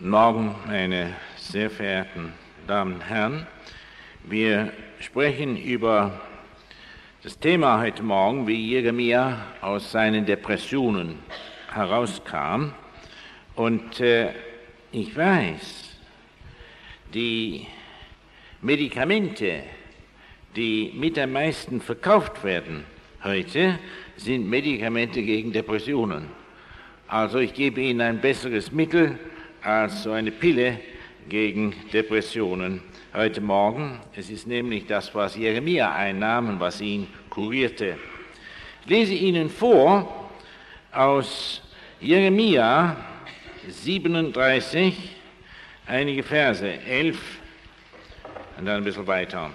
Guten Morgen, meine sehr verehrten Damen und Herren. Wir sprechen über das Thema heute Morgen, wie Jeremia aus seinen Depressionen herauskam. Und ich weiß, die Medikamente, die mit am meisten verkauft werden heute, sind Medikamente gegen Depressionen. Also ich gebe Ihnen ein besseres Mittel als so eine Pille gegen Depressionen heute Morgen. Es ist nämlich das, was Jeremia einnahm und was ihn kurierte. Ich lese Ihnen vor aus Jeremia 37, einige Verse, 11 und dann ein bisschen weiter.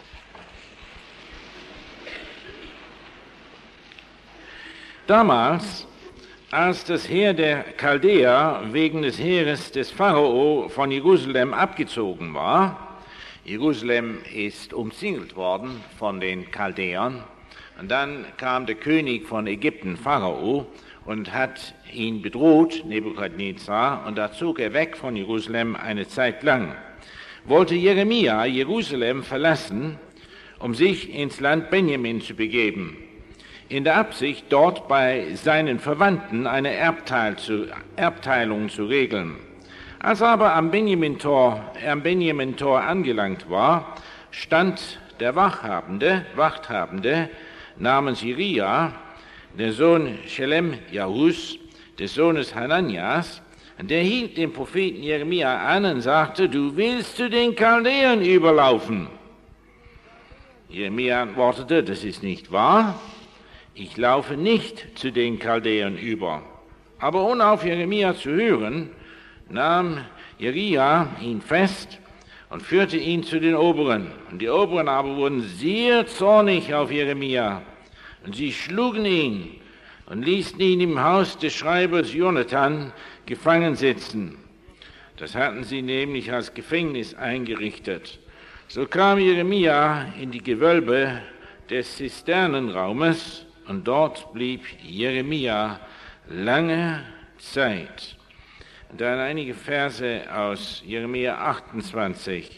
Damals, als das Heer der Chaldäer wegen des Heeres des Pharao von Jerusalem abgezogen war, Jerusalem ist umzingelt worden von den Chaldäern, und dann kam der König von Ägypten, Pharao, und hat ihn bedroht, Nebukadnezar, und da zog er weg von Jerusalem eine Zeit lang. Wollte Jeremia Jerusalem verlassen, um sich ins Land Benjamin zu begeben, in der Absicht, dort bei seinen Verwandten eine Erbteilung zu regeln. Als er aber am Benjamin-Tor angelangt war, stand der Wachthabende namens Jeria, der Sohn Shelem-Jahus, des Sohnes Hananias, der hielt den Propheten Jeremia an und sagte: Du willst zu den Chaldäern überlaufen. Jeremia antwortete: Das ist nicht wahr. Ich laufe nicht zu den Chaldäern über. Aber ohne auf Jeremia zu hören, nahm Jeria ihn fest und führte ihn zu den Oberen. Und die Oberen aber wurden sehr zornig auf Jeremia. Und sie schlugen ihn und ließen ihn im Haus des Schreibers Jonathan gefangen sitzen. Das hatten sie nämlich als Gefängnis eingerichtet. So kam Jeremia in die Gewölbe des Zisternenraumes, und dort blieb Jeremia lange Zeit. Und dann einige Verse aus Jeremia 28,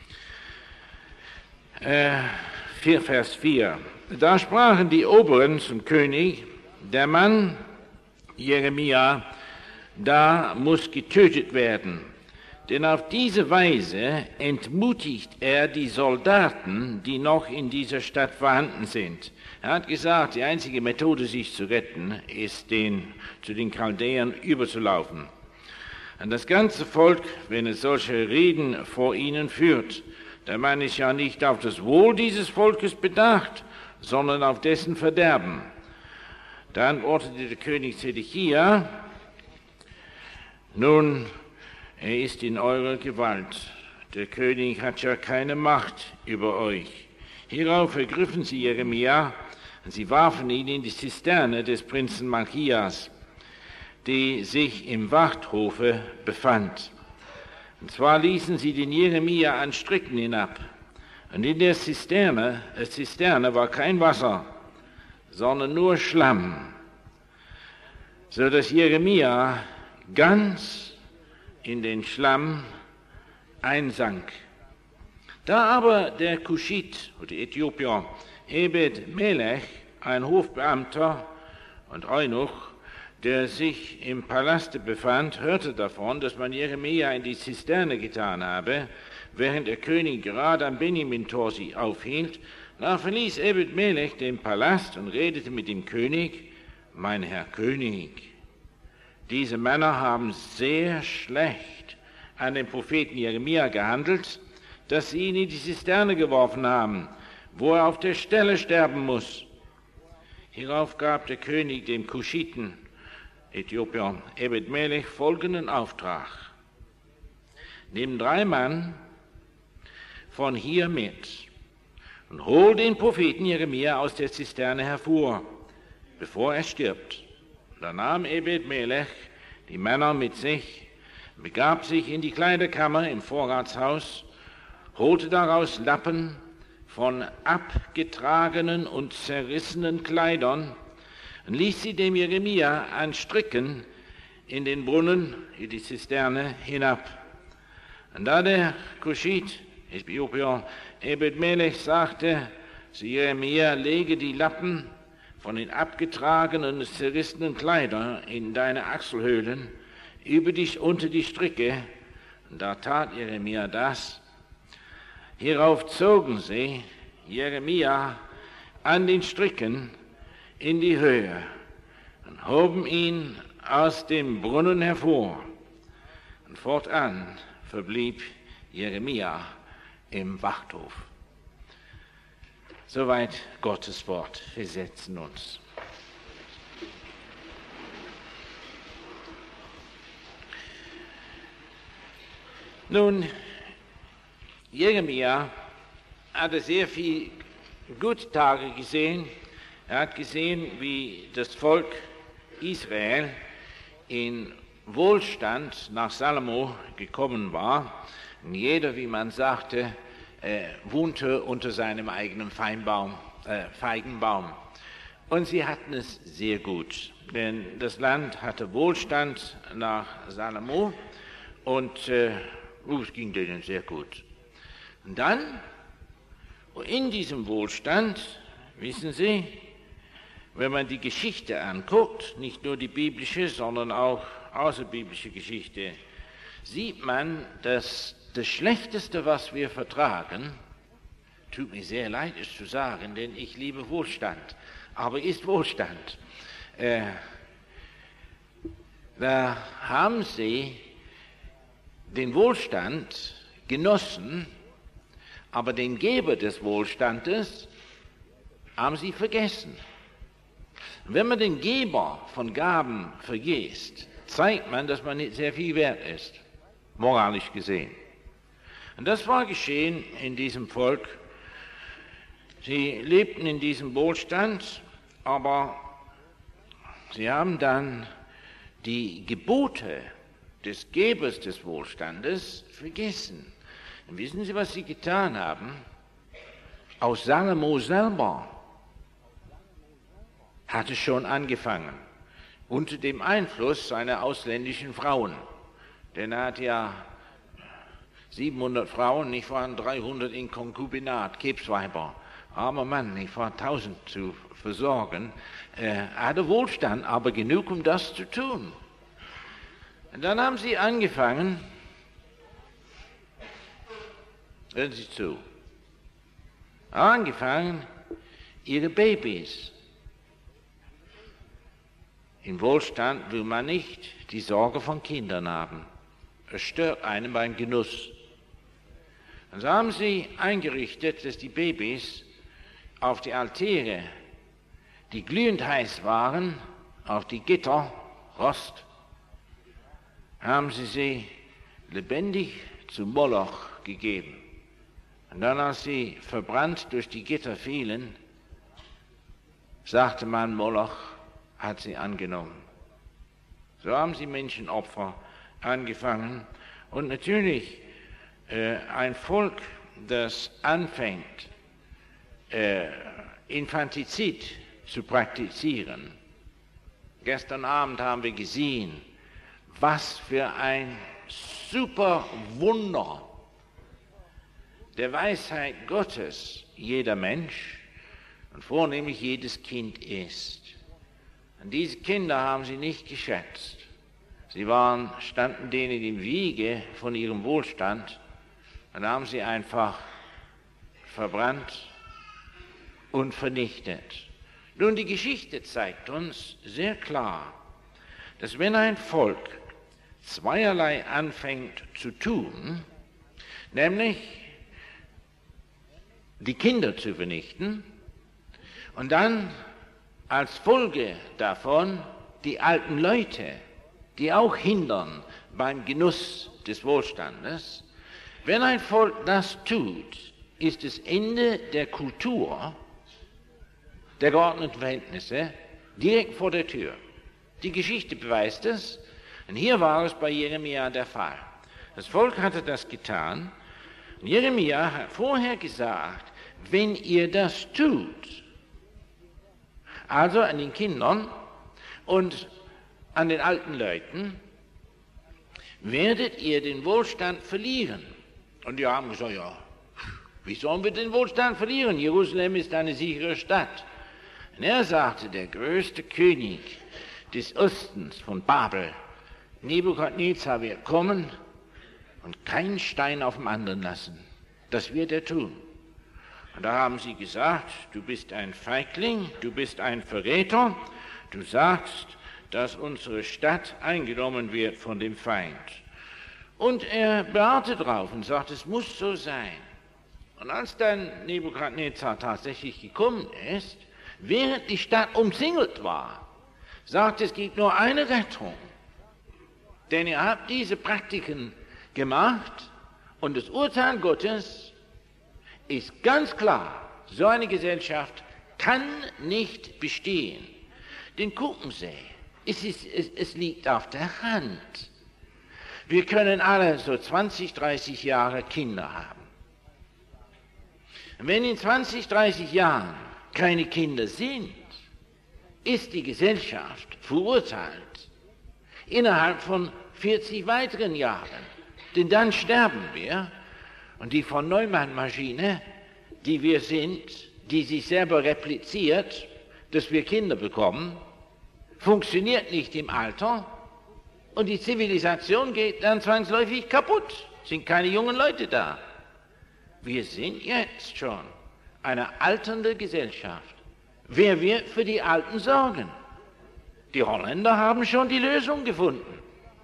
Vers 4. Da sprachen die Oberen zum König: Der Mann Jeremia, da muss getötet werden, denn auf diese Weise entmutigt er die Soldaten, die noch in dieser Stadt vorhanden sind. Er hat gesagt, die einzige Methode, sich zu retten, ist, zu den Chaldäern überzulaufen. Und das ganze Volk, wenn es solche Reden vor ihnen führt, der Mann ist ja nicht auf das Wohl dieses Volkes bedacht, sondern auf dessen Verderben. Da antwortete der König Zedekia: Nun, er ist in eurer Gewalt. Der König hat ja keine Macht über euch. Hierauf ergriffen sie Jeremia, und sie warfen ihn in die Zisterne des Prinzen Malchias, die sich im Wachthofe befand. Und zwar ließen sie den Jeremia an Stricken hinab. Und in der Zisterne war kein Wasser, sondern nur Schlamm, so dass Jeremia ganz in den Schlamm einsank. Da aber der Kuschit oder Äthiopier Ebed Melech, ein Hofbeamter und Eunuch, der sich im Palaste befand, hörte davon, dass man Jeremia in die Zisterne getan habe, während der König gerade am Benjamin-Tor sich aufhielt, da verließ Ebed Melech den Palast und redete mit dem König: Mein Herr König, diese Männer haben sehr schlecht an den Propheten Jeremia gehandelt, dass sie ihn in die Zisterne geworfen haben, wo er auf der Stelle sterben muss. Hierauf gab der König dem Kuschiten, Äthiopier Ebed Melech, folgenden Auftrag: Nimm 3 Mann von hier mit und hol den Propheten Jeremia aus der Zisterne hervor, bevor er stirbt. Da nahm Ebed Melech die Männer mit sich, begab sich in die Kleiderkammer im Vorratshaus, holte daraus Lappen von abgetragenen und zerrissenen Kleidern und ließ sie dem Jeremia an Stricken in den Brunnen, in die Zisterne hinab. Und da der Kuschit, Äthiopier, Ebed-Melech sagte zu Jeremia, lege die Lappen von den abgetragenen und zerrissenen Kleidern in deine Achselhöhlen, übe dich unter die Stricke. Und da tat Jeremia das. Hierauf zogen sie Jeremia an den Stricken in die Höhe und hoben ihn aus dem Brunnen hervor. Und fortan verblieb Jeremia im Wachthof. Soweit Gottes Wort. Wir setzen uns. Nun, Jeremia hatte sehr viel gute Tage gesehen. Er hat gesehen, wie das Volk Israel in Wohlstand nach Salomo gekommen war. Und jeder, wie man sagte, wohnte unter seinem eigenen Feigenbaum. Und sie hatten es sehr gut, denn das Land hatte Wohlstand nach Salomo und es ging denen sehr gut. Und dann, in diesem Wohlstand, wissen Sie, wenn man die Geschichte anguckt, nicht nur die biblische, sondern auch außerbiblische Geschichte, sieht man, dass das Schlechteste, was wir vertragen, tut mir sehr leid, es zu sagen, denn ich liebe Wohlstand, aber ist Wohlstand. Da haben sie den Wohlstand genossen, aber den Geber des Wohlstandes haben sie vergessen. Wenn man den Geber von Gaben vergisst, zeigt man, dass man nicht sehr viel wert ist, moralisch gesehen. Und das war geschehen in diesem Volk. Sie lebten in diesem Wohlstand, aber sie haben dann die Gebote des Gebers des Wohlstandes vergessen. Und wissen Sie, was sie getan haben? Aus Salomo selber hatte schon angefangen, unter dem Einfluss seiner ausländischen Frauen. Denn er hat ja 700 Frauen, nicht wahr, 300 in Konkubinat, Kebsweiber. Armer Mann, nicht wahr, 1000 zu versorgen. Er hatte Wohlstand, aber genug, um das zu tun. Und dann haben sie angefangen, hören Sie zu, ihre Babys. Im Wohlstand will man nicht die Sorge von Kindern haben. Es stört einen beim Genuss. Und so haben sie eingerichtet, dass die Babys auf die Altäre, die glühend heiß waren, auf die Gitter, Rost, haben sie lebendig zu Moloch gegeben. Und dann, als sie verbrannt durch die Gitter fielen, sagte man, Moloch hat sie angenommen. So haben sie Menschenopfer angefangen. Und natürlich ein Volk, das anfängt, Infantizid zu praktizieren. Gestern Abend haben wir gesehen, was für ein super Wunder der Weisheit Gottes jeder Mensch und vornehmlich jedes Kind ist. Und diese Kinder haben sie nicht geschätzt. Sie standen denen im Wiege von ihrem Wohlstand und haben sie einfach verbrannt und vernichtet. Nun, die Geschichte zeigt uns sehr klar, dass wenn ein Volk zweierlei anfängt zu tun, nämlich die Kinder zu vernichten und dann als Folge davon die alten Leute, die auch hindern beim Genuss des Wohlstandes, wenn ein Volk das tut, ist das Ende der Kultur, der geordneten Verhältnisse direkt vor der Tür. Die Geschichte beweist es, und hier war es bei Jeremia der Fall. Das Volk hatte das getan, und Jeremia hat vorher gesagt, wenn ihr das tut, also an den Kindern und an den alten Leuten, werdet ihr den Wohlstand verlieren. Und die haben gesagt, ja, wie sollen wir den Wohlstand verlieren? Jerusalem ist eine sichere Stadt. Und er sagte, der größte König des Ostens von Babel, Nebukadnezar, wird kommen und keinen Stein auf dem anderen lassen. Das wird er tun. Und da haben sie gesagt, du bist ein Feigling, du bist ein Verräter, du sagst, dass unsere Stadt eingenommen wird von dem Feind. Und er beharrte drauf und sagt, es muss so sein. Und als dann Nebukadnezar tatsächlich gekommen ist, während die Stadt umzingelt war, sagt, es gibt nur eine Rettung. Denn ihr habt diese Praktiken gemacht und das Urteil Gottes ist ganz klar, so eine Gesellschaft kann nicht bestehen. Denn gucken Sie, es liegt auf der Hand. Wir können alle so 20, 30 Jahre Kinder haben. Wenn in 20, 30 Jahren keine Kinder sind, ist die Gesellschaft verurteilt innerhalb von 40 weiteren Jahren. Denn dann sterben wir und die von Neumann-Maschine, die wir sind, die sich selber repliziert, dass wir Kinder bekommen, funktioniert nicht im Alter und die Zivilisation geht dann zwangsläufig kaputt. Sind keine jungen Leute da. Wir sind jetzt schon eine alternde Gesellschaft. Wer wird für die Alten sorgen? Die Holländer haben schon die Lösung gefunden.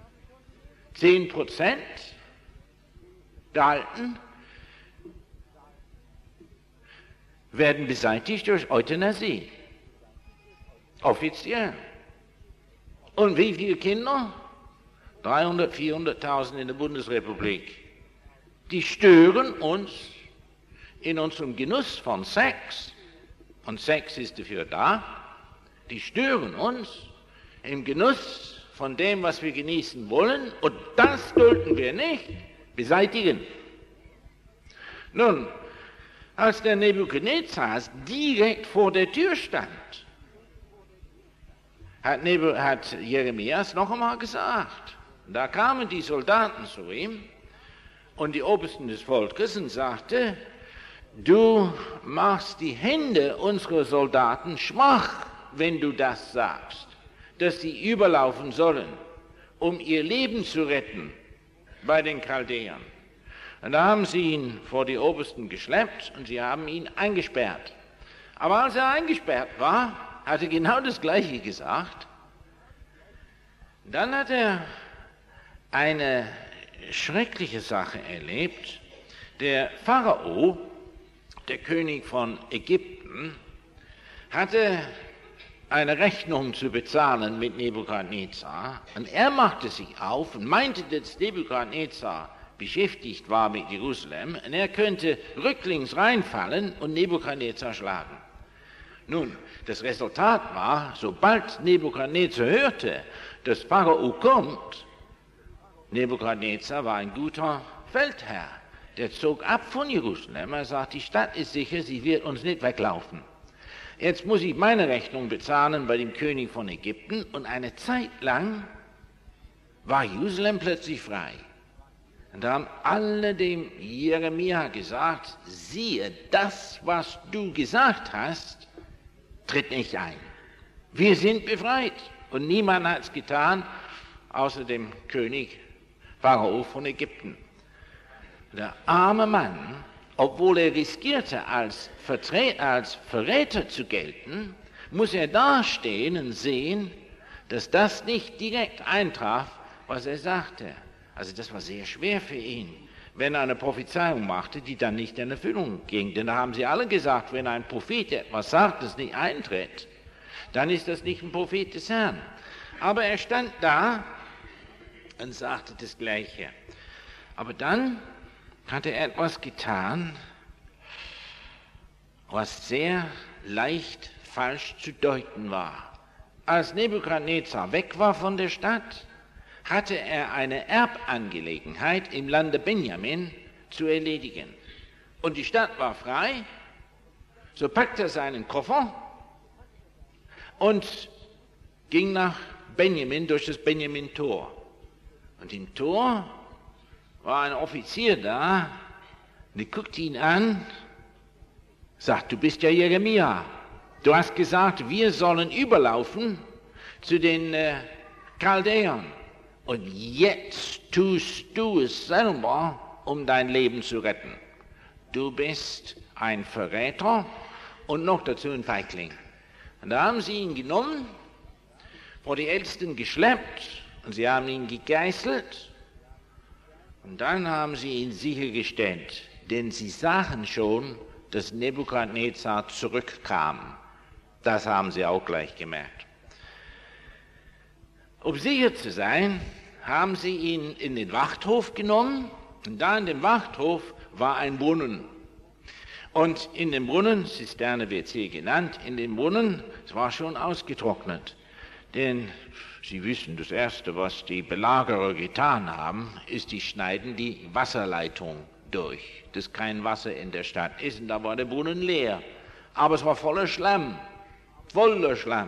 10% der Alten werden beseitigt durch Euthanasie. Offiziell. Und wie viele Kinder? 300.000, 400.000 in der Bundesrepublik. Die stören uns in unserem Genuss von Sex. Und Sex ist dafür da. Die stören uns im Genuss von dem, was wir genießen wollen. Und das dulden wir nicht. Beseitigen. Nun, als der Nebukadnezar direkt vor der Tür stand, hat Jeremias noch einmal gesagt, da kamen die Soldaten zu ihm und die Obersten des Volkes und sagte, du machst die Hände unserer Soldaten schwach, wenn du das sagst, dass sie überlaufen sollen, um ihr Leben zu retten bei den Chaldäern. Und da haben sie ihn vor die Obersten geschleppt und sie haben ihn eingesperrt. Aber als er eingesperrt war, hat er genau das Gleiche gesagt. Dann hat er eine schreckliche Sache erlebt. Der Pharao, der König von Ägypten, hatte eine Rechnung zu bezahlen mit Nebukadnezar. Und er machte sich auf und meinte, dass Nebukadnezar beschäftigt war mit Jerusalem und er könnte rücklings reinfallen und Nebukadnezar schlagen. Nun, das Resultat war, sobald Nebukadnezar hörte, dass Pharao kommt, Nebukadnezar war ein guter Feldherr, der zog ab von Jerusalem, er sagt, die Stadt ist sicher, sie wird uns nicht weglaufen. Jetzt muss ich meine Rechnung bezahlen bei dem König von Ägypten und eine Zeit lang war Jerusalem plötzlich frei. Und da haben alle dem Jeremia gesagt, siehe, das, was du gesagt hast, tritt nicht ein. Wir sind befreit. Und niemand hat es getan, außer dem König Pharao von Ägypten. Der arme Mann, obwohl er riskierte, als Verräter zu gelten, muss er dastehen und sehen, dass das nicht direkt eintraf, was er sagte. Also das war sehr schwer für ihn, wenn er eine Prophezeiung machte, die dann nicht in Erfüllung ging. Denn da haben sie alle gesagt, wenn ein Prophet etwas sagt, das nicht eintritt, dann ist das nicht ein Prophet des Herrn. Aber er stand da und sagte das Gleiche. Aber dann hat er etwas getan, was sehr leicht falsch zu deuten war. Als Nebukadnezar weg war von der Stadt, hatte er eine Erbangelegenheit im Lande Benjamin zu erledigen. Und die Stadt war frei, so packte er seinen Koffer und ging nach Benjamin durch das Benjamin-Tor. Und im Tor war ein Offizier da, und der guckte ihn an, sagt, du bist ja Jeremia. Du hast gesagt, wir sollen überlaufen zu den Chaldäern. Und jetzt tust du es selber, um dein Leben zu retten. Du bist ein Verräter und noch dazu ein Feigling. Und da haben sie ihn genommen, vor die Ältesten geschleppt und sie haben ihn gegeißelt. Und dann haben sie ihn sichergestellt, denn sie sahen schon, dass Nebukadnezar zurückkam. Das haben sie auch gleich gemerkt. Um sicher zu sein, haben sie ihn in den Wachthof genommen und da in dem Wachthof war ein Brunnen. Und in dem Brunnen, Zisterne wird es hier genannt, in dem Brunnen, es war schon ausgetrocknet. Denn Sie wissen, das Erste, was die Belagerer getan haben, ist, die schneiden die Wasserleitung durch, dass kein Wasser in der Stadt ist. Und da war der Brunnen leer. Aber es war voller Schlamm, voller Schlamm.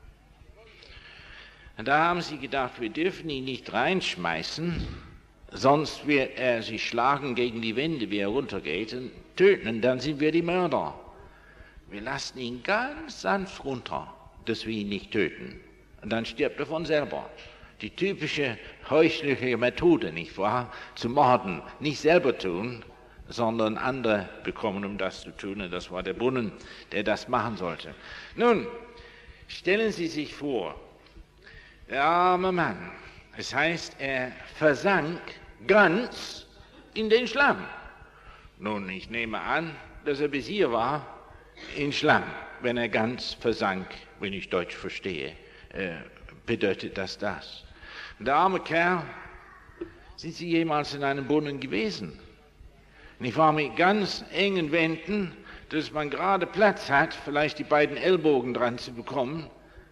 Und da haben sie gedacht, wir dürfen ihn nicht reinschmeißen, sonst wird er sich schlagen gegen die Wände, wie er runtergeht, und töten, und dann sind wir die Mörder. Wir lassen ihn ganz sanft runter, dass wir ihn nicht töten. Und dann stirbt er von selber. Die typische häusliche Methode, nicht wahr? Zu morden, nicht selber tun, sondern andere bekommen, um das zu tun. Und das war der Brunnen, der das machen sollte. Nun, stellen Sie sich vor, der arme Mann, es heißt, er versank ganz in den Schlamm. Nun, ich nehme an, dass er bis hier war, in Schlamm, wenn er ganz versank, wenn ich Deutsch verstehe. Bedeutet das das? Der arme Kerl, sind Sie jemals in einem Brunnen gewesen? Ich war mit ganz engen Wänden, dass man gerade Platz hat, vielleicht die beiden Ellbogen dran zu bekommen,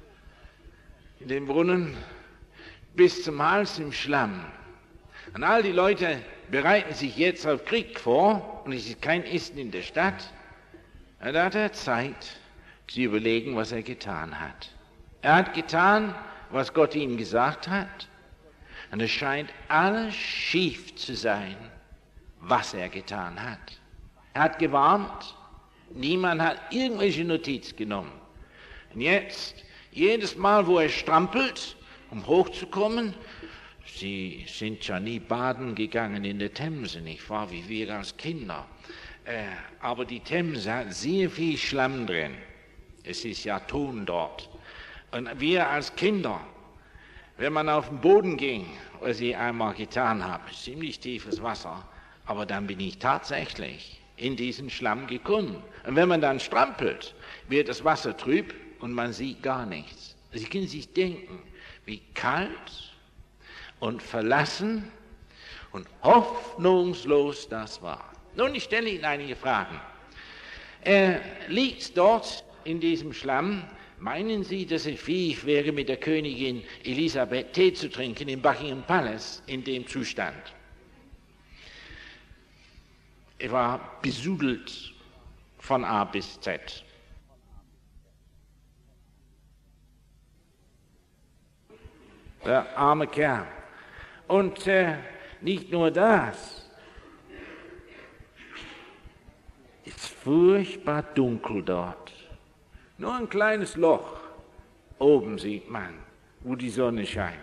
in dem Brunnen bis zum Hals im Schlamm. Und all die Leute bereiten sich jetzt auf Krieg vor und es ist kein Essen in der Stadt. Und da hat er Zeit zu überlegen, was er getan hat. Er hat getan, was Gott ihm gesagt hat, und es scheint alles schief zu sein, was er getan hat. Er hat gewarnt, niemand hat irgendwelche Notiz genommen. Und jetzt, jedes Mal, wo er strampelt, um hochzukommen, Sie sind ja nie baden gegangen in der Themse, nicht wahr, wie wir als Kinder. Aber die Themse hat sehr viel Schlamm drin. Es ist ja Ton dort. Und wir als Kinder, wenn man auf den Boden ging, was ich einmal getan habe, ziemlich tiefes Wasser, aber dann bin ich tatsächlich in diesen Schlamm gekommen. Und wenn man dann strampelt, wird das Wasser trüb und man sieht gar nichts. Sie können sich denken, wie kalt und verlassen und hoffnungslos das war. Nun, ich stelle Ihnen einige Fragen. Er liegt dort in diesem Schlamm. Meinen Sie, dass es fähig wäre, mit der Königin Elisabeth Tee zu trinken im Buckingham Palace in dem Zustand? Er war besudelt von A bis Z. Der arme Kerl. Und nicht nur das. Es ist furchtbar dunkel dort. Nur ein kleines Loch oben sieht man, wo die Sonne scheint.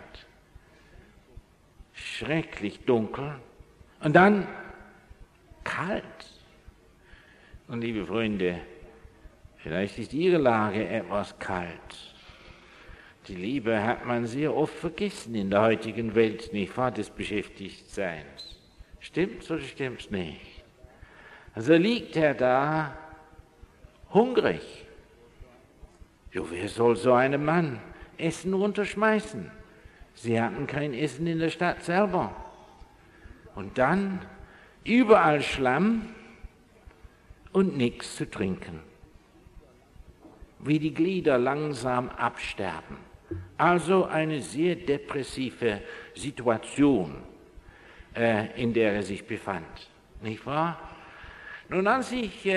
Schrecklich dunkel und dann kalt. Und liebe Freunde, vielleicht ist Ihre Lage etwas kalt. Die Liebe hat man sehr oft vergessen in der heutigen Welt, nicht wahr, des Beschäftigtseins. Stimmt's oder stimmt's nicht? Also liegt er da hungrig. Jo, wer soll so einem Mann Essen runterschmeißen? Sie hatten kein Essen in der Stadt selber. Und dann überall Schlamm und nichts zu trinken. Wie die Glieder langsam absterben. Also eine sehr depressive Situation, in der er sich befand. Nicht wahr? Nun, als ich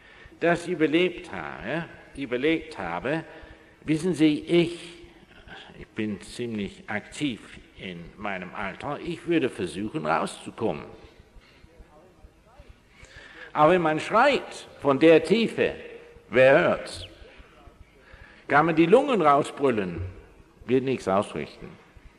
das überlegt habe, wissen Sie, ich bin ziemlich aktiv in meinem Alter, ich würde versuchen rauszukommen. Aber wenn man schreit von der Tiefe, wer hört's? Kann man die Lungen rausbrüllen, wird nichts ausrichten.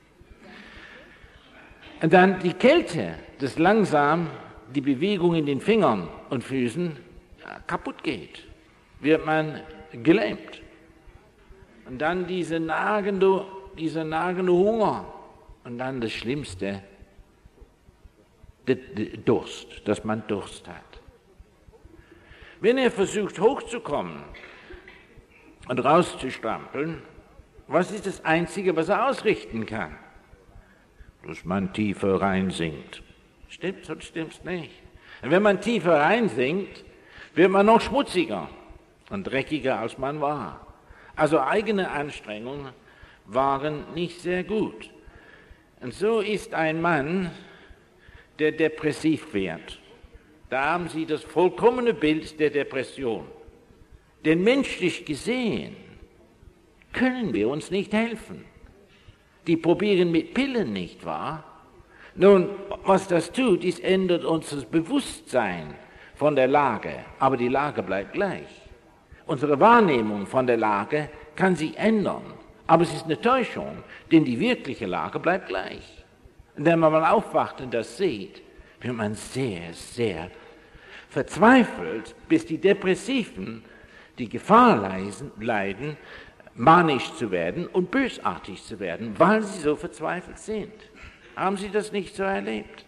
Und dann die Kälte, das langsam die Bewegung in den Fingern und Füßen kaputt geht, wird man gelähmt. Und dann dieser nagende Hunger und dann das Schlimmste, der Durst, dass man Durst hat. Wenn er versucht hochzukommen und rauszustrampeln, was ist das Einzige, was er ausrichten kann? Dass man tiefer reinsinkt. Stimmt's oder stimmt's nicht? Und wenn man tiefer reinsinkt, wird man noch schmutziger und dreckiger, als man war. Also eigene Anstrengungen waren nicht sehr gut. Und so ist ein Mann, der depressiv wird. Da haben Sie das vollkommene Bild der Depression. Denn menschlich gesehen können wir uns nicht helfen. Die probieren mit Pillen, nicht wahr? Nun, was das tut, ist, ändert unser Bewusstsein von der Lage, aber die Lage bleibt gleich. Unsere Wahrnehmung von der Lage kann sich ändern, aber es ist eine Täuschung, denn die wirkliche Lage bleibt gleich. Und wenn man mal aufwacht und das sieht, wird man sehr, sehr verzweifelt, bis die Depressiven die Gefahr leiden, manisch zu werden und bösartig zu werden, weil sie so verzweifelt sind. Haben Sie das nicht so erlebt?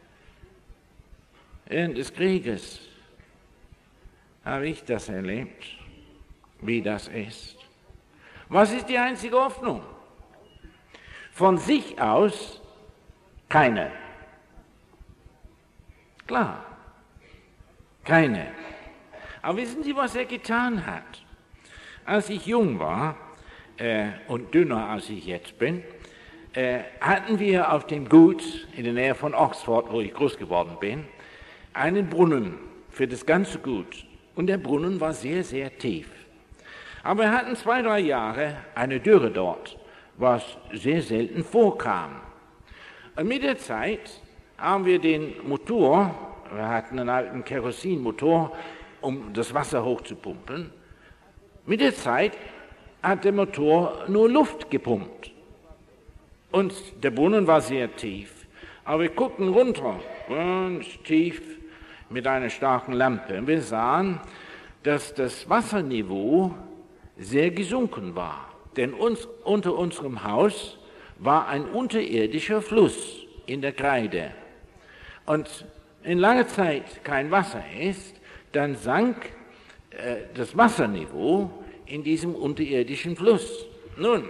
Während des Krieges habe ich das erlebt, wie das ist. Was ist die einzige Hoffnung? Von sich aus keine. Klar, keine. Aber wissen Sie, was er getan hat? Als ich jung war und dünner als ich jetzt bin, hatten wir auf dem Gut in der Nähe von Oxford, wo ich groß geworden bin, einen Brunnen für das ganze Gut. Und der Brunnen war sehr, sehr tief. Aber wir hatten 2-3 Jahre eine Dürre dort, was sehr selten vorkam. Und mit der Zeit haben wir den Motor, wir hatten einen alten Kerosinmotor, um das Wasser hochzupumpen. Mit der Zeit hat der Motor nur Luft gepumpt. Und der Brunnen war sehr tief. Aber wir guckten runter, ganz tief, mit einer starken Lampe. Und wir sahen, dass das Wasserniveau sehr gesunken war. Denn unter unserem Haus war ein unterirdischer Fluss in der Kreide. Und wenn lange Zeit kein Wasser ist, dann sank das Wasserniveau in diesem unterirdischen Fluss. Nun,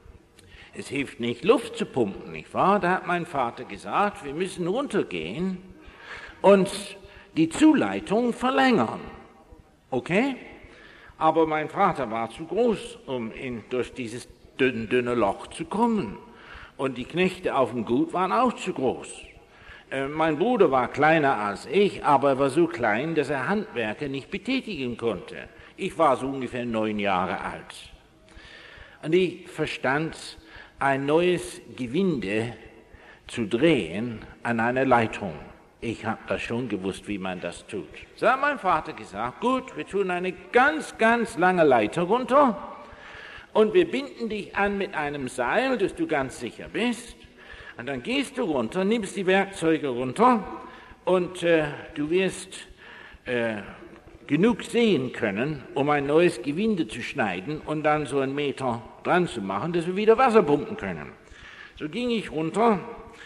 es hilft nicht, Luft zu pumpen, nicht wahr? Da hat mein Vater gesagt, wir müssen runtergehen und die Zuleitung verlängern. Okay? Aber mein Vater war zu groß, um durch dieses dünne Loch zu kommen. Und die Knechte auf dem Gut waren auch zu groß. Mein Bruder war kleiner als ich, aber er war so klein, dass er Handwerker nicht betätigen konnte. Ich war so ungefähr 9 Jahre alt. Und ich verstand, ein neues Gewinde zu drehen an einer Leitung. Ich habe das schon gewusst, wie man das tut. So hat mein Vater gesagt, gut, wir tun eine ganz, ganz lange Leiter runter und wir binden dich an mit einem Seil, dass du ganz sicher bist. Und dann gehst du runter, nimmst die Werkzeuge runter und du wirst genug sehen können, um ein neues Gewinde zu schneiden und dann so 1 Meter dran zu machen, dass wir wieder Wasser pumpen können. So ging ich runter.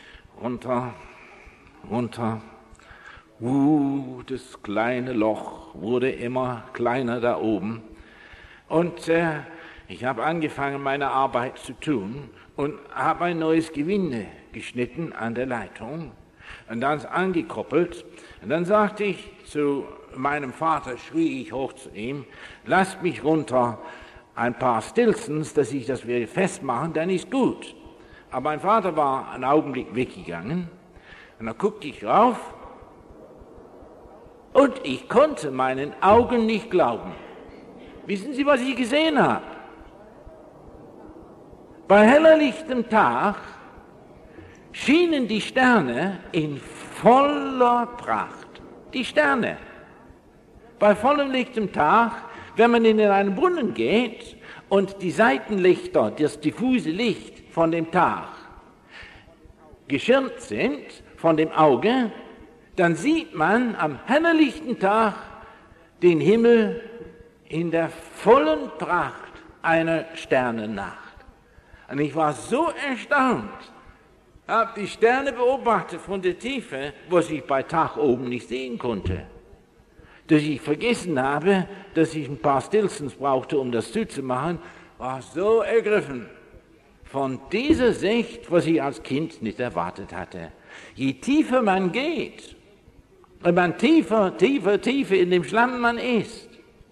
Das kleine Loch wurde immer kleiner da oben. Und ich habe angefangen, meine Arbeit zu tun und habe ein neues Gewinde geschnitten an der Leitung und dann angekoppelt. Und dann sagte ich zu meinem Vater, schrie ich hoch zu ihm, lasst mich runter, ein paar Stilzens, dass ich das wieder festmachen, dann ist gut. Aber mein Vater war einen Augenblick weggegangen und dann guckte ich rauf und ich konnte meinen Augen nicht glauben. Wissen Sie, was ich gesehen habe? Bei hellerlichtem Tag schienen die Sterne in voller Pracht. Die Sterne. Bei vollem lichtem Tag, wenn man in einen Brunnen geht und die Seitenlichter, das diffuse Licht von dem Tag geschirmt sind von dem Auge, dann sieht man am hellerlichten Tag den Himmel in der vollen Pracht einer Sternennacht. Und ich war so erstaunt, habe die Sterne beobachtet von der Tiefe, was ich bei Tag oben nicht sehen konnte. Dass ich vergessen habe, dass ich ein paar Stilsons brauchte, um das zuzumachen, war so ergriffen von dieser Sicht, was ich als Kind nicht erwartet hatte. Je tiefer man geht, wenn man tiefer in dem Schlamm man ist,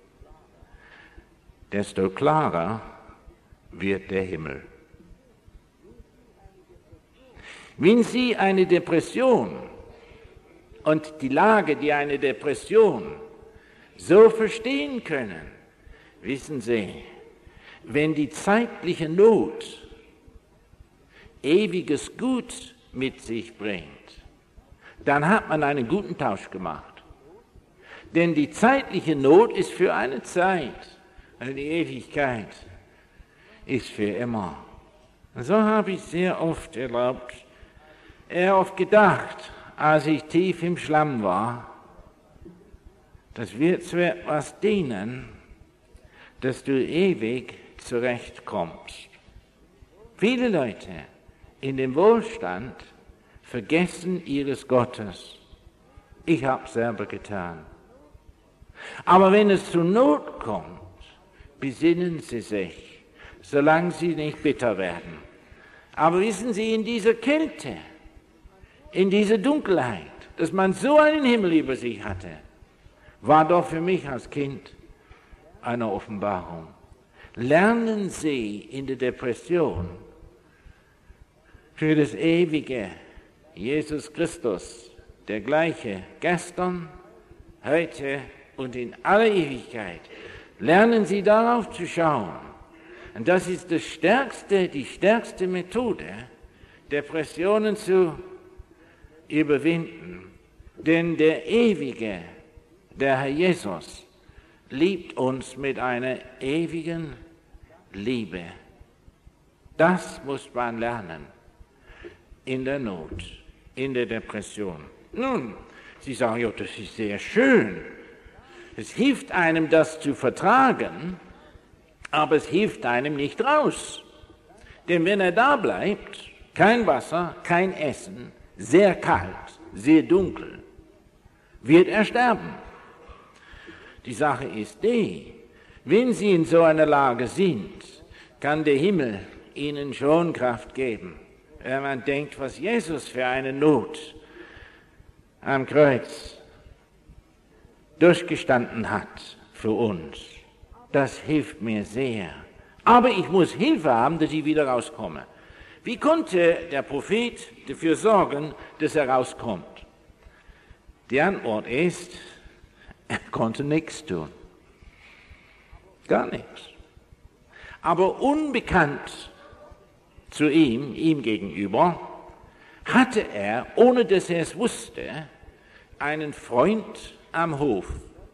desto klarer wird der Himmel. Wenn Sie eine Depression und die Lage, die eine Depression so verstehen können, wissen Sie, wenn die zeitliche Not ewiges Gut mit sich bringt, dann hat man einen guten Tausch gemacht. Denn die zeitliche Not ist für eine Zeit, und die Ewigkeit ist für immer. Und so habe ich sehr oft gedacht, als ich tief im Schlamm war, das wird zu etwas dienen, dass du ewig zurechtkommst. Viele Leute in dem Wohlstand vergessen ihres Gottes. Ich habe es selber getan. Aber wenn es zur Not kommt, besinnen sie sich, solange sie nicht bitter werden. Aber wissen Sie, in dieser Kälte, in dieser Dunkelheit, dass man so einen Himmel über sich hatte, war doch für mich als Kind eine Offenbarung. Lernen Sie in der Depression für das ewige Jesus Christus, der gleiche gestern, heute und in aller Ewigkeit. Lernen Sie darauf zu schauen. Und das ist die stärkste Methode, Depressionen zu überwinden. Denn der Ewige, der Herr Jesus, liebt uns mit einer ewigen Liebe. Das muss man lernen in der Not, in der Depression. Nun, Sie sagen, ja, das ist sehr schön. Es hilft einem, das zu vertragen, aber es hilft einem nicht raus. Denn wenn er da bleibt, kein Wasser, kein Essen, sehr kalt, sehr dunkel, wird er sterben. Die Sache ist die, wenn Sie in so einer Lage sind, kann der Himmel Ihnen schon Kraft geben. Wenn man denkt, was Jesus für eine Not am Kreuz durchgestanden hat für uns, das hilft mir sehr. Aber ich muss Hilfe haben, dass ich wieder rauskomme. Wie konnte der Prophet dafür sorgen, dass er rauskommt? Die Antwort ist, er konnte nichts tun. Gar nichts. Aber unbekannt zu ihm gegenüber, hatte er, ohne dass er es wusste, einen Freund am Hof.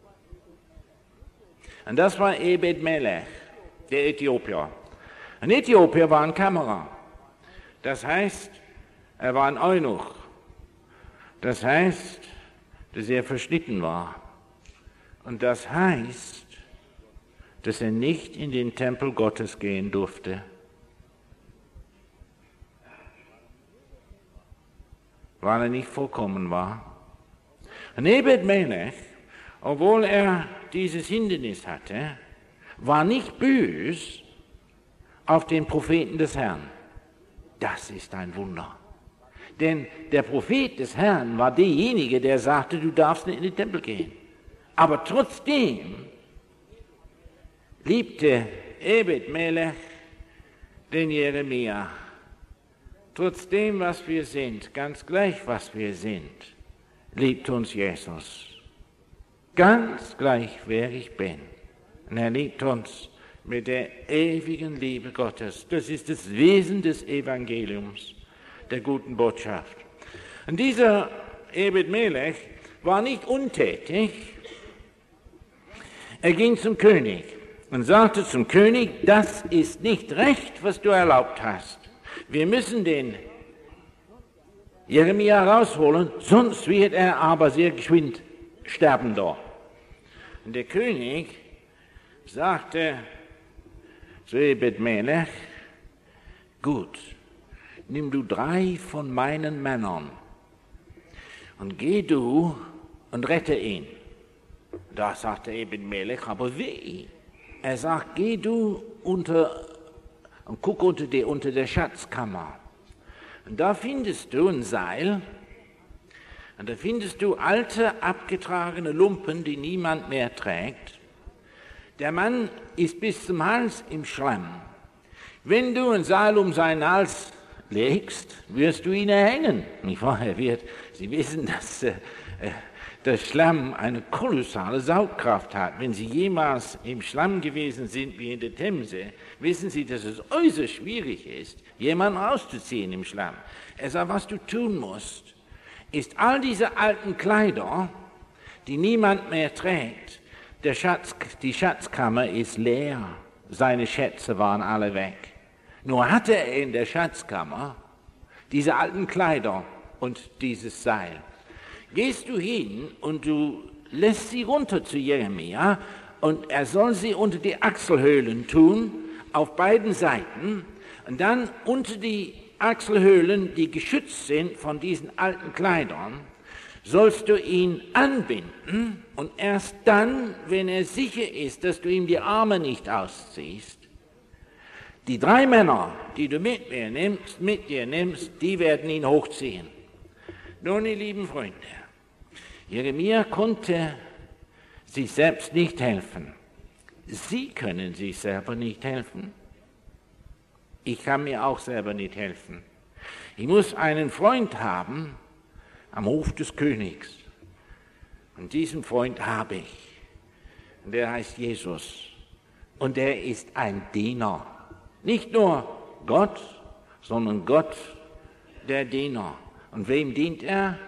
Und das war Ebed-Melech, der Äthiopier. Ein Äthiopier war ein Kämmerer. Das heißt, er war ein Eunuch. Das heißt, dass er verschnitten war. Und das heißt, dass er nicht in den Tempel Gottes gehen durfte. Weil er nicht vollkommen war. Und Ebed-Melech, obwohl er dieses Hindernis hatte, war nicht böse auf den Propheten des Herrn. Das ist ein Wunder. Denn der Prophet des Herrn war derjenige, der sagte, du darfst nicht in den Tempel gehen. Aber trotzdem liebte Ebed-Melech den Jeremia. Trotzdem, was wir sind, ganz gleich, was wir sind, liebt uns Jesus. Ganz gleich, wer ich bin. Und er liebt uns mit der ewigen Liebe Gottes. Das ist das Wesen des Evangeliums, der guten Botschaft. Und dieser Ebed-Melech war nicht untätig. Er ging zum König und sagte zum König, das ist nicht recht, was du erlaubt hast. Wir müssen den Jeremia rausholen, sonst wird er aber sehr geschwind sterben dort. Und der König sagte zu Ebed-Melech, gut, nimm du 3 von meinen Männern und geh du und rette ihn. Da sagte Ebed-Melech, aber wie? Er sagt, geh du und guck unter der Schatzkammer. Und da findest du ein Seil und da findest du alte, abgetragene Lumpen, die niemand mehr trägt. Der Mann ist bis zum Hals im Schlamm. Wenn du ein Seil um seinen Hals legst, wirst du ihn erhängen. Sie wissen, dass der Schlamm eine kolossale Saugkraft hat. Wenn Sie jemals im Schlamm gewesen sind, wie in der Themse, wissen Sie, dass es äußerst schwierig ist, jemanden rauszuziehen im Schlamm. Er sagt, was du tun musst, ist all diese alten Kleider, die niemand mehr trägt, die Schatzkammer ist leer, seine Schätze waren alle weg. Nur hatte er in der Schatzkammer diese alten Kleider und dieses Seil. Gehst du hin und du lässt sie runter zu Jeremia und er soll sie unter die Achselhöhlen tun, auf beiden Seiten, und dann unter die Achselhöhlen, die geschützt sind von diesen alten Kleidern, sollst du ihn anbinden und erst dann, wenn er sicher ist, dass du ihm die Arme nicht ausziehst, die 3 Männer, die du mit dir nimmst, die werden ihn hochziehen. Nun, ihr lieben Freunde, Jeremia konnte sich selbst nicht helfen. Sie können sich selber nicht helfen. Ich kann mir auch selber nicht helfen. Ich muss einen Freund haben am Hof des Königs. Und diesen Freund habe ich. Und der heißt Jesus. Und der ist ein Diener. Nicht nur Gott, sondern Gott, der Diener. Und wem dient er?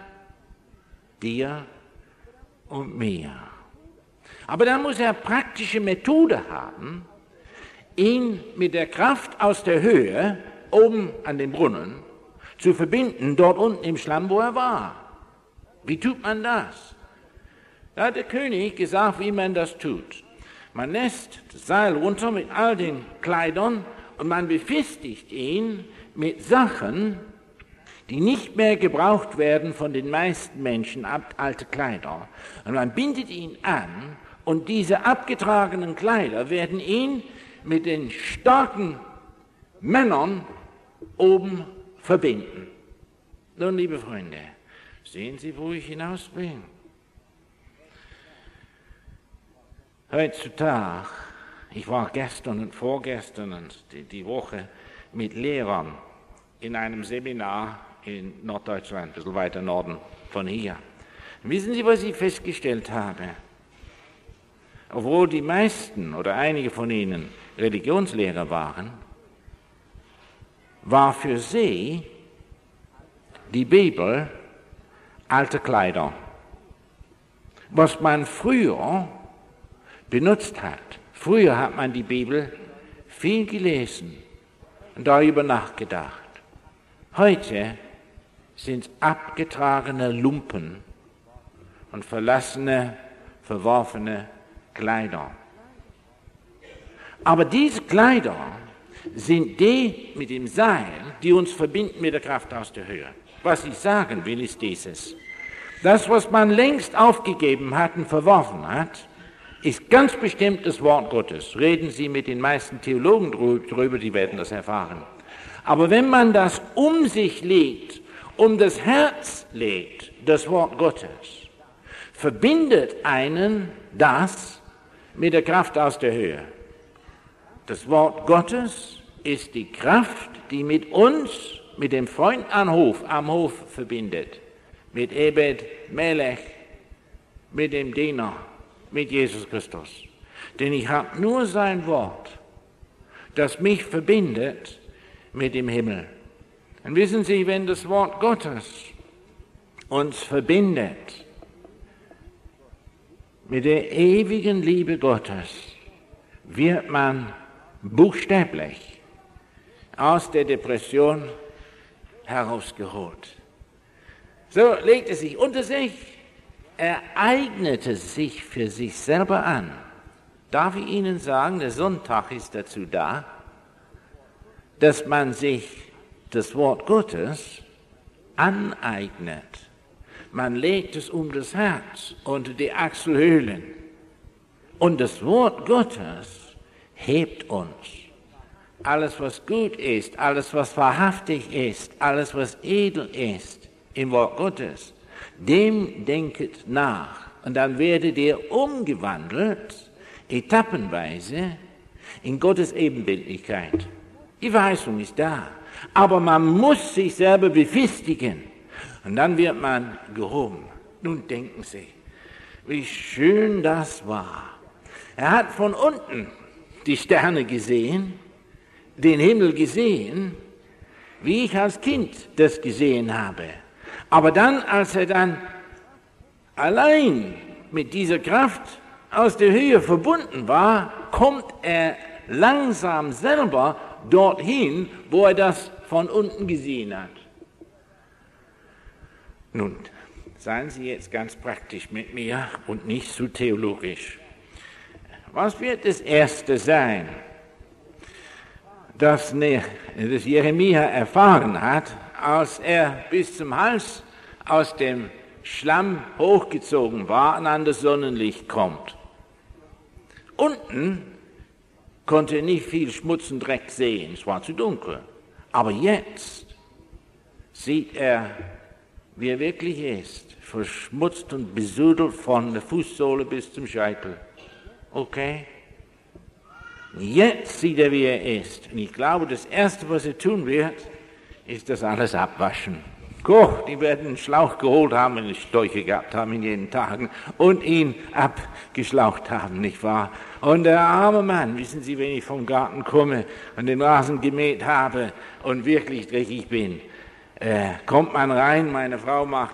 Dir und mir. Aber dann muss er praktische Methode haben, ihn mit der Kraft aus der Höhe, oben an dem Brunnen, zu verbinden, dort unten im Schlamm, wo er war. Wie tut man das? Da hat der König gesagt, wie man das tut. Man lässt das Seil runter mit all den Kleidern und man befestigt ihn mit Sachen, die nicht mehr gebraucht werden von den meisten Menschen, alte Kleider. Und man bindet ihn an und diese abgetragenen Kleider werden ihn mit den starken Männern oben verbinden. Nun, liebe Freunde, sehen Sie, wo ich hinaus bin? Heutzutage, ich war gestern und vorgestern und die Woche mit Lehrern in einem Seminar in Norddeutschland, ein bisschen weiter Norden von hier. Wissen Sie, was ich festgestellt habe? Obwohl die meisten oder einige von ihnen Religionslehrer waren, war für sie die Bibel alte Kleider. Was man früher benutzt hat. Früher hat man die Bibel viel gelesen und darüber nachgedacht. Heute sind es abgetragene Lumpen und verlassene, verworfene Kleider. Aber diese Kleider sind die mit dem Seil, die uns verbinden mit der Kraft aus der Höhe. Was ich sagen will, ist dieses. Das, was man längst aufgegeben hat und verworfen hat, ist ganz bestimmt das Wort Gottes. Reden Sie mit den meisten Theologen drüber, die werden das erfahren. Aber wenn man das um sich legt, um das Herz legt, das Wort Gottes, verbindet einen das mit der Kraft aus der Höhe. Das Wort Gottes ist die Kraft, die mit uns, mit dem Freund am Hof verbindet, mit Ebed-Melech, mit dem Diener, mit Jesus Christus. Denn ich habe nur sein Wort das mich verbindet mit dem Himmel. Und wissen Sie, wenn das Wort Gottes uns verbindet mit der ewigen Liebe Gottes, wird man buchstäblich aus der Depression herausgeholt. So legte sich unter sich, er eignete sich für sich selber an. Darf ich Ihnen sagen, der Sonntag ist dazu da, dass man sich das Wort Gottes aneignet. Man legt es um das Herz, unter die Achselhöhlen. Und das Wort Gottes hebt uns. Alles, was gut ist, alles, was wahrhaftig ist, alles, was edel ist, im Wort Gottes, dem denket nach. Und dann werdet ihr umgewandelt, etappenweise, in Gottes Ebenbildlichkeit. Die Verheißung ist da, aber man muss sich selber befestigen und dann wird man gehoben. Nun denken Sie, wie schön das war. Er hat von unten die Sterne gesehen, den Himmel gesehen, wie ich als Kind das gesehen habe. Aber dann, als er dann allein mit dieser Kraft aus der Höhe verbunden war, kommt er langsam selber dorthin, wo er das von unten gesehen hat. Nun, seien Sie jetzt ganz praktisch mit mir und nicht zu theologisch. Was wird das Erste sein, das Jeremia erfahren hat, als er bis zum Hals aus dem Schlamm hochgezogen war und an das Sonnenlicht kommt? Unten konnte er nicht viel Schmutz und Dreck sehen, es war zu dunkel. Aber jetzt sieht er, wie er wirklich ist, verschmutzt und besudelt von der Fußsohle bis zum Scheitel. Okay? Jetzt sieht er, wie er ist. Und ich glaube, das Erste, was er tun wird, ist das alles abwaschen. Gott, die werden einen Schlauch geholt haben, wenn sie Schläuche gehabt haben in jeden Tagen und ihn abgeschlaucht haben, nicht wahr? Und der arme Mann, wissen Sie, wenn ich vom Garten komme und den Rasen gemäht habe und wirklich dreckig bin, kommt man rein, meine Frau macht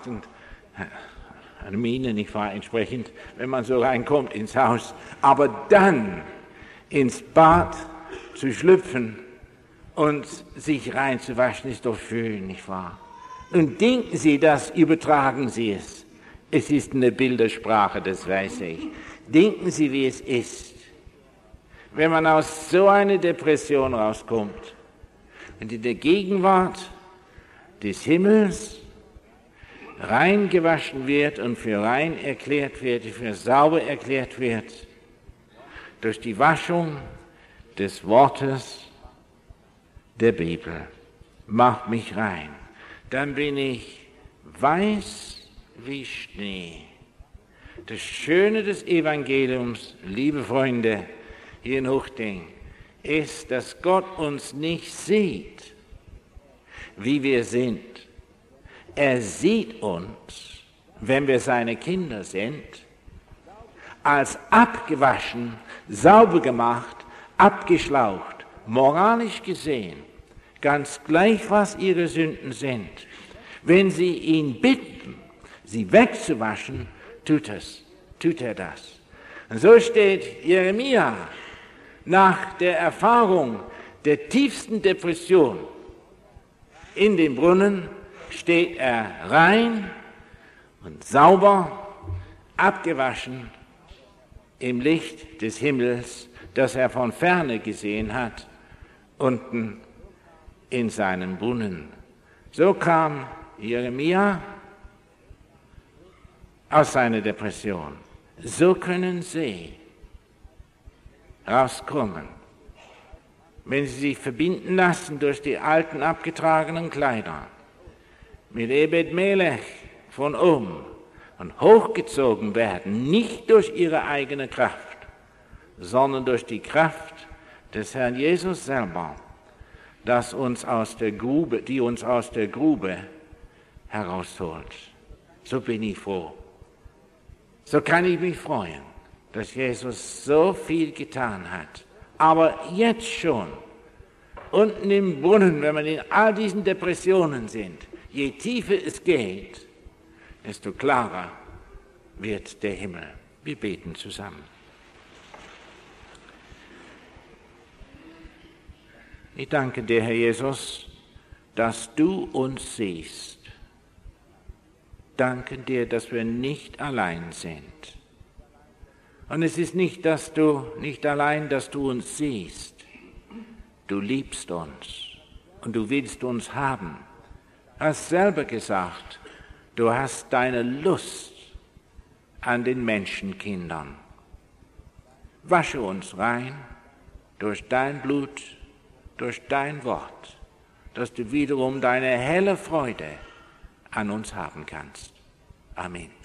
eine Miene, nicht wahr, entsprechend, wenn man so reinkommt ins Haus, aber dann ins Bad zu schlüpfen und sich reinzuwaschen, ist doch schön, nicht wahr? Und denken Sie das, übertragen Sie es. Es ist eine Bildersprache, das weiß ich. Denken Sie, wie es ist, wenn man aus so einer Depression rauskommt und in der Gegenwart des Himmels reingewaschen wird und für rein erklärt wird, für sauber erklärt wird, durch die Waschung des Wortes der Bibel. Macht mich rein. Dann bin ich weiß wie Schnee. Das Schöne des Evangeliums, liebe Freunde, hier in Huchting, ist, dass Gott uns nicht sieht, wie wir sind. Er sieht uns, wenn wir seine Kinder sind, als abgewaschen, sauber gemacht, abgeschlaucht, moralisch gesehen, ganz gleich, was ihre Sünden sind. Wenn sie ihn bitten, sie wegzuwaschen, tut er das. Und so steht Jeremia nach der Erfahrung der tiefsten Depression in dem Brunnen, steht er rein und sauber, abgewaschen im Licht des Himmels, das er von ferne gesehen hat, unten in seinem Brunnen. So kam Jeremia aus seiner Depression. So können Sie rauskommen, wenn Sie sich verbinden lassen durch die alten abgetragenen Kleider mit Ebed Melech von oben und hochgezogen werden, nicht durch Ihre eigene Kraft, sondern durch die Kraft des Herrn Jesus selber, die uns aus der Grube herausholt. So bin ich froh. So kann ich mich freuen, dass Jesus so viel getan hat. Aber jetzt schon unten im Brunnen, wenn wir in all diesen Depressionen sind, je tiefer es geht, desto klarer wird der Himmel. Wir beten zusammen. Ich danke dir, Herr Jesus, dass du uns siehst. Danke dir, dass wir nicht allein sind. Und es ist nicht allein, dass du uns siehst. Du liebst uns und du willst uns haben. Du hast selber gesagt, du hast deine Lust an den Menschenkindern. Wasche uns rein durch dein Blut, durch dein Wort, dass du wiederum deine helle Freude an uns haben kannst. Amen.